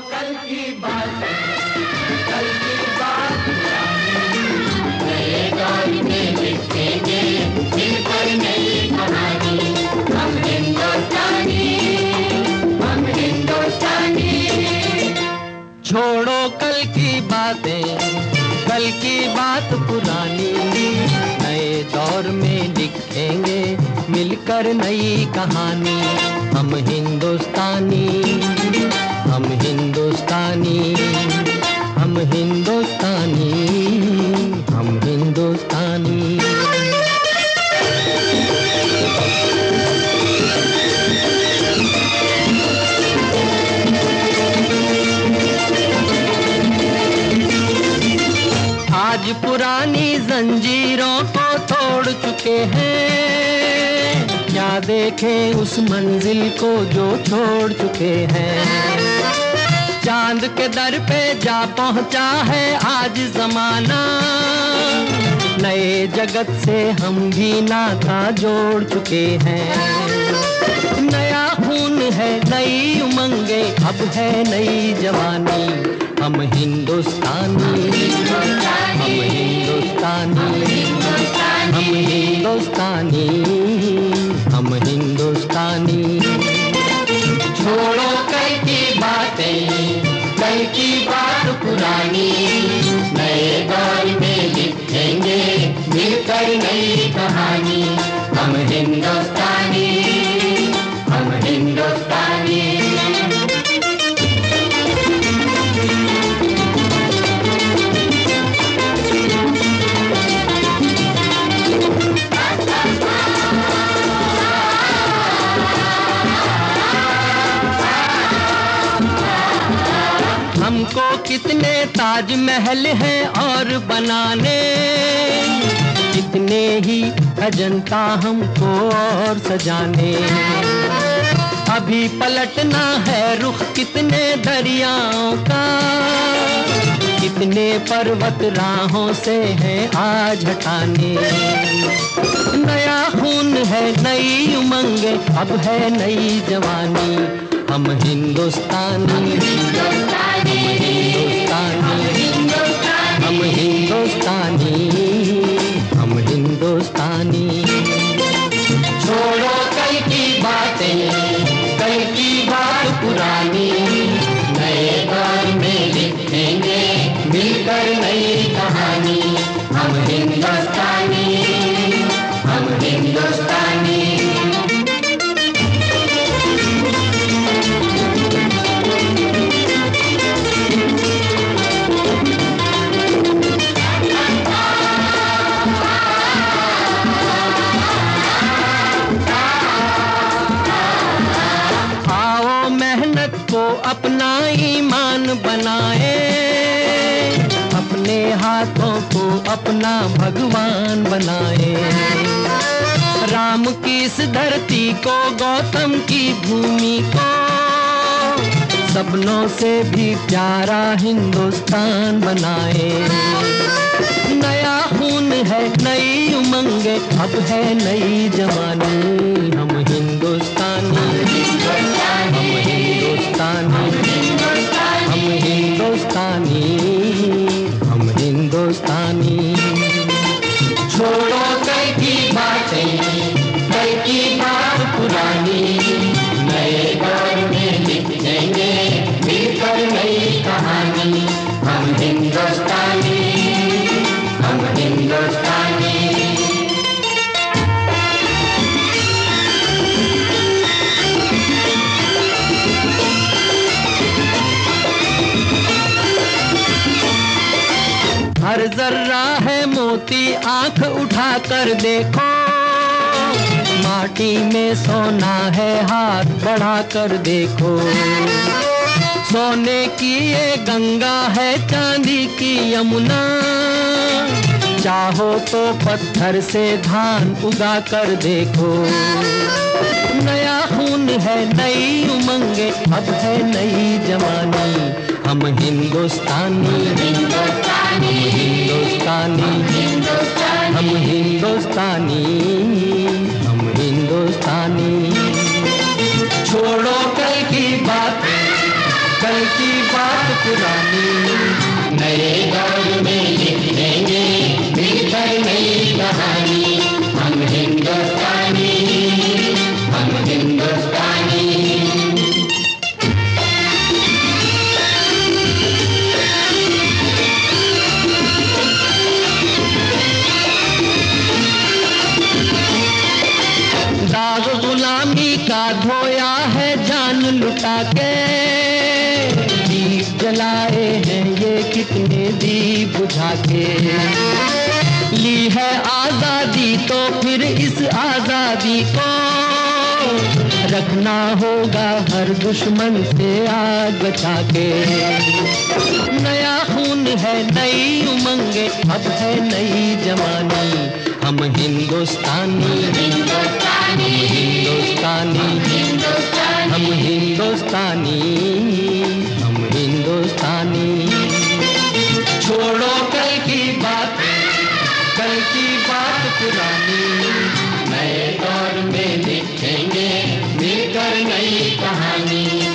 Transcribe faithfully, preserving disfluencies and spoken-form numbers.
कल की बात, कल की बात नए दौर में लिखेंगे मिलकर नई कहानी। हम हिंदुस्तानी, हम हिंदुस्तानी। छोड़ो कल की बातें, कल की बात पुरानी, नए दौर में लिखेंगे मिलकर नई कहानी। हम हिंदुस्तानी, हम हिंदुस्तानी, हम हिंदुस्तानी, हम हिंदुस्तानी। आज पुरानी जंजीरों को तोड़ चुके हैं, क्या देखें उस मंजिल को जो छोड़ चुके हैं। चांद के दर पे जा पहुंचा है आज जमाना, नए जगत से हम भी नाता जोड़ चुके हैं। नया खून है, नई उमंगे, अब है नई जवानी। हम हिंदुस्तानी, हम हिंदुस्तानी, हम हिंदुस्तानी, हम हिंदुस्तानी। छोड़ो कल की बातें, कल की बात पुरानी, नए दौर में लिखेंगे मिलकर नई कहानी। हम हिंदुस्तानी, हम हिंदुस्तानी। हमको कितने ताजमहल हैं और बनाने, कितने ही अजंता हमको और सजाने। अभी पलटना है रुख कितने दरियाओं का, कितने पर्वत राहों से हैं आज हटाने। नया खून है, नई उमंगे, अब है नई जवानी। हम हिंदुस्तानी, हम हिंदुस्तानी, हम हिंदुस्तानी, हम हिंदुस्तानी। छोड़ो कल की बातें, कल की बात पुरानी, नए दौर में लिखेंगे मिलकर नई कहानी। हम हिंदुस्तानी, हम हिंदुस्तानी। अपना ईमान बनाए, अपने हाथों को अपना भगवान बनाए। राम की इस धरती को, गौतम की भूमि को, सपनों से भी प्यारा हिंदुस्तान बनाए। नया खून है, नई उमंगे, अब है नई जवानी। हम हिंदुस्तानी, हम हिंदुस्तानी, हम हिंदुस्तानी, हम हिंदुस्तानी। छोड़ो कल की बातें, कल की बात पुरानी, नए दौर में लिखेंगे मिलकर नई कहानी। हम हिंदुस्तानी, हम हिंदुस्तानी। हर जर्रा है मोती, आंख उठा कर देखो, माटी में सोना है, हाथ बढ़ा कर देखो। सोने की ये गंगा है, चांदी की यमुना, चाहो तो पत्थर से धान उगा कर देखो। नया खून है, नई उमंगे, अब है नई जवानी। हम हिंदुस्तानी, हम हिंदुस्तानी, हम हिंदुस्तानी, हम हिंदुस्तानी। छोड़ो कल की बात, कल कल की बात पुरानी। नए दौर में लिखेंगे मिलकर नई कहानी। हम हिंदुस्तानी, हम हिंदुस्तानी। दाग गुलामी का धोया है जान लुटा के, दीप जलाए हैं ये कितने दीप बुझा के। ली है आजादी तो फिर इस आजादी को रखना होगा हर दुश्मन से आग बचा के। नया खून है नई उमंगे अब है नई जवानी। हम हिंदुस्तानी, हिंदुस्तानी, हिंदुस्तानी, हम हिंदुस्तानी, हम हिंदुस्तानी। छोड़ो कल की बात, कल की बात पुरानी। नए दौर में लिखेंगे मिलकर नई कहानी।